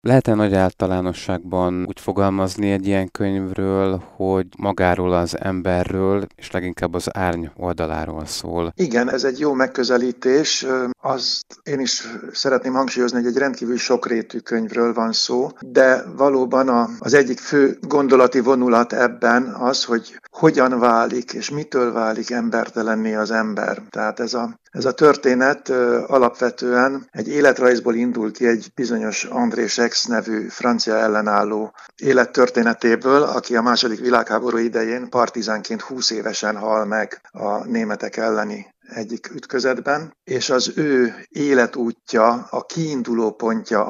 Lehet-e nagy általánosságban úgy fogalmazni egy ilyen könyvről, hogy magáról az emberről, és leginkább az árny oldaláról szól? Igen, ez egy jó megközelítés. Azt én is szeretném hangsúlyozni, hogy egy rendkívül sokrétű könyvről van szó, de valóban az egyik fő gondolati vonulat ebben az, hogy hogyan válik és mitől válik embertelenné az ember. Tehát ez a történet alapvetően egy életrajzból indul ki, egy bizonyos André Schex nevű francia ellenálló élettörténetéből, aki a II. Világháború idején partizánként 20 évesen hal meg a németek elleni egyik ütközetben, és az ő életútja, a kiinduló pontja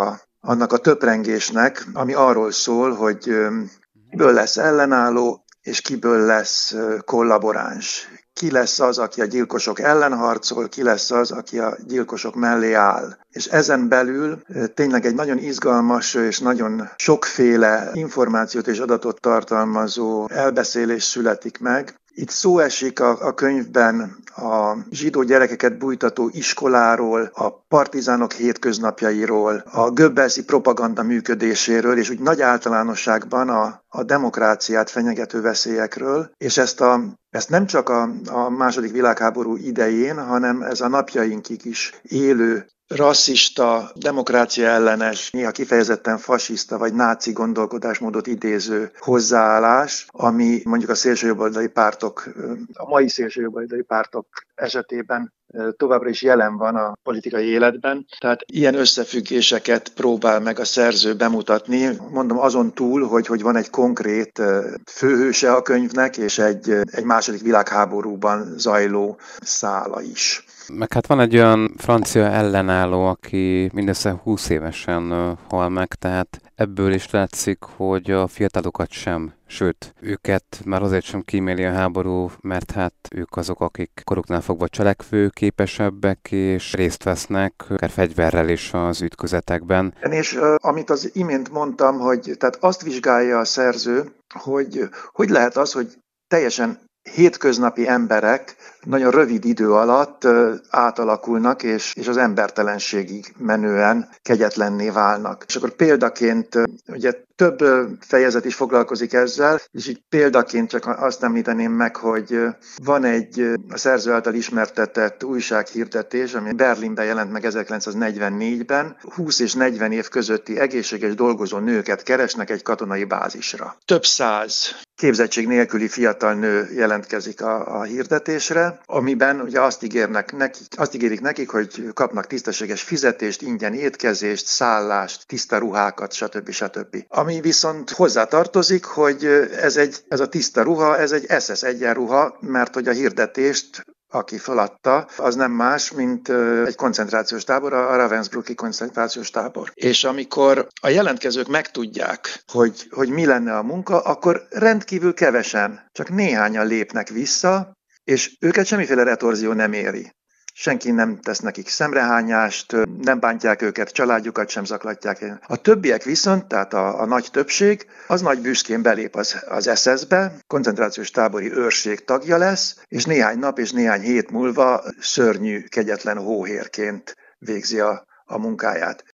annak a töprengésnek, ami arról szól, hogy kiből lesz ellenálló, és kiből lesz kollaboráns. Ki lesz az, aki a gyilkosok ellen harcol, ki lesz az, aki a gyilkosok mellé áll. És ezen belül tényleg egy nagyon izgalmas és nagyon sokféle információt és adatot tartalmazó elbeszélés születik meg. Itt szó esik a könyvben a zsidó gyerekeket bújtató iskoláról, a partizánok hétköznapjairól, a Goebbelsi propaganda működéséről, és úgy nagy általánosságban a demokráciát fenyegető veszélyekről, és ezt nem csak a II. Világháború idején, hanem ez a napjainkig is élő rasszista, demokrácia ellenes, néha kifejezetten fasiszta vagy náci gondolkodásmódot idéző hozzáállás, ami mondjuk a szélsőjobboldali pártok, a mai szélsőjobboldali pártok esetében továbbra is jelen van a politikai életben. Tehát ilyen összefüggéseket próbál meg a szerző bemutatni. Mondom azon túl, hogy van egy konkrét főhőse a könyvnek, és egy II. Világháborúban zajló szála is. Meg hát van egy olyan francia ellenálló, aki mindössze 20 évesen hal meg, tehát ebből is látszik, hogy a fiatalokat sem, sőt, őket már azért sem kíméli a háború, mert hát ők azok, akik koruknál fogva cselekvőképesebbek, és részt vesznek, akár fegyverrel is az ütközetekben. És amit az imént mondtam, hogy tehát azt vizsgálja a szerző, hogy lehet az, hogy teljesen hétköznapi emberek nagyon rövid idő alatt átalakulnak, és az embertelenségig menően kegyetlenné válnak. És akkor példaként, ugye több fejezet is foglalkozik ezzel, és így példaként csak azt említeném meg, hogy van egy a szerző által ismertetett újsághirdetés, ami Berlinben jelent meg 1944-ben, 20 és 40 év közötti egészséges dolgozó nőket keresnek egy katonai bázisra. Több száz képzettség nélküli fiatal nő jelentkezik a hirdetésre, amiben ugye azt ígérik nekik, hogy kapnak tisztességes fizetést, ingyen étkezést, szállást, tiszta ruhákat, stb. Ami viszont hozzátartozik, hogy ez a tiszta ruha, ez egy SS egyenruha, mert hogy a hirdetést aki feladta, az nem más, mint egy koncentrációs tábor, a Ravensbrücki koncentrációs tábor. És amikor a jelentkezők megtudják, hogy mi lenne a munka, akkor rendkívül kevesen, csak néhányan lépnek vissza, és őket semmiféle retorzió nem éri. Senki nem tesz nekik szemrehányást, nem bántják őket, családjukat sem zaklatják. A többiek viszont, tehát a nagy többség, az nagy büszkén belép az SS-be, koncentrációs tábori őrség tagja lesz, és néhány nap és néhány hét múlva szörnyű, kegyetlen hóhérként végzi a munkáját.